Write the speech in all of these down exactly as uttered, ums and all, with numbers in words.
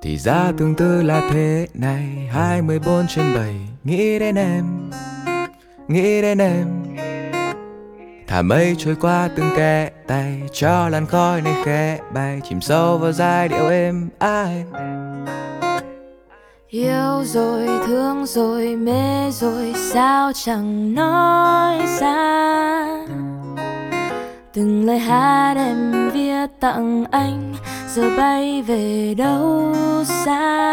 Thì ra tương tư là thế này, hai mươi bốn trên bảy nghĩ đến em, nghĩ đến em. Thả mây trôi qua từng kẽ tay, cho làn khói này khẽ bay, chìm sâu vào giai điệu êm ái. Yêu rồi, thương rồi, mê rồi, sao chẳng nói ra. Từng lời hát em viết tặng anh, giờ bay về đâu xa.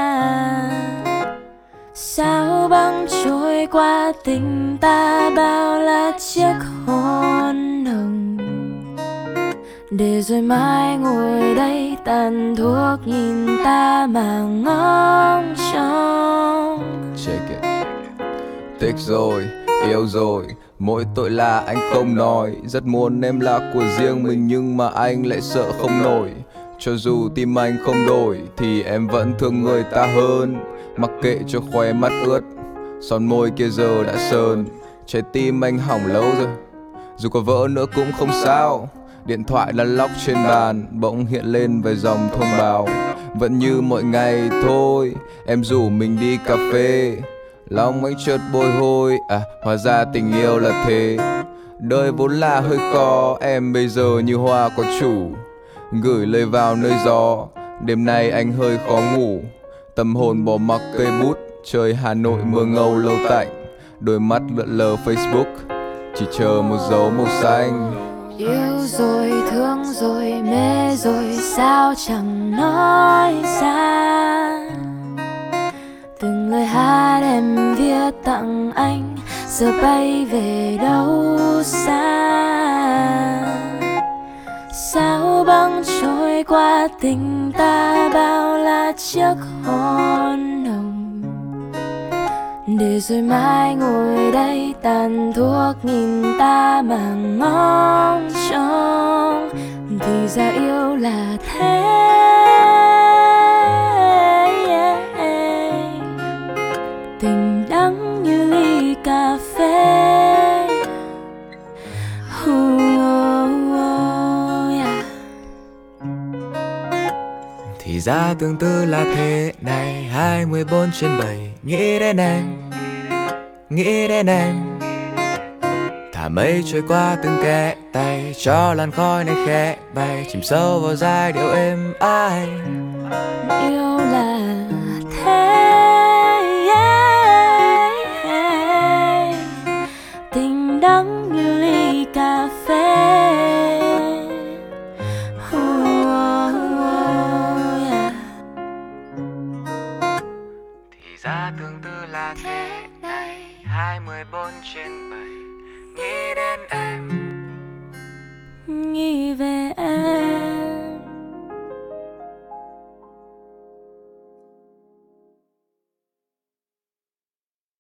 Sao băng trôi qua tình ta, bao là chiếc hôn nồng. Để rồi mai ngồi đây tàn thuốc nhìn ta mà ngóng trông. Check it. Thích rồi, yêu rồi, mỗi tội là anh không nói. Rất muốn em là của riêng mình nhưng mà anh lại sợ không nổi. Cho dù tim anh không đổi thì em vẫn thương người ta hơn. Mặc kệ cho khóe mắt ướt, son môi kia giờ đã sơn. Trái tim anh hỏng lâu rồi, dù có vỡ nữa cũng không sao. Điện thoại lăn lóc trên bàn, bỗng hiện lên vài dòng thông báo. Vẫn như mọi ngày thôi, em rủ mình đi cà phê. Lòng anh chợt bồi hồi, à hóa ra tình yêu là thế. Đời vốn là hơi khó, em bây giờ như hoa có chủ. Gửi lời vào nơi gió, đêm nay anh hơi khó ngủ. Tâm hồn bỏ mặc cây bút, trời Hà Nội mưa ngâu lâu tạnh. Đôi mắt lượn lờ Facebook, chỉ chờ một dấu màu xanh. Yêu rồi, thương rồi, mê rồi, sao chẳng nói ra. Từng lời hát em viết tặng anh, giờ bay về đâu xa. Sao băng trôi qua tình ta, bao là chiếc hôn nồng. Để rồi mai ngồi đây tàn thuốc nhìn ta mà ngóng trông. Thì ra yêu là thế, tình đắng như ly cà phê. Oh, oh, oh, yeah. Thì ra tương tư là thế này, hai mươi bốn trên bảy nghĩ đến em, nghĩ đến em. Thả mây trôi qua từng kẽ tay, cho làn khói này khẽ bay, chìm sâu vào giai điệu êm ái. Yêu là thế, tình đắng như ly cà phê. Oh, oh, oh, yeah. Thì ra tương tư là thế này, hai mươi bốn trên bảy nghĩ đến em, Nghĩ về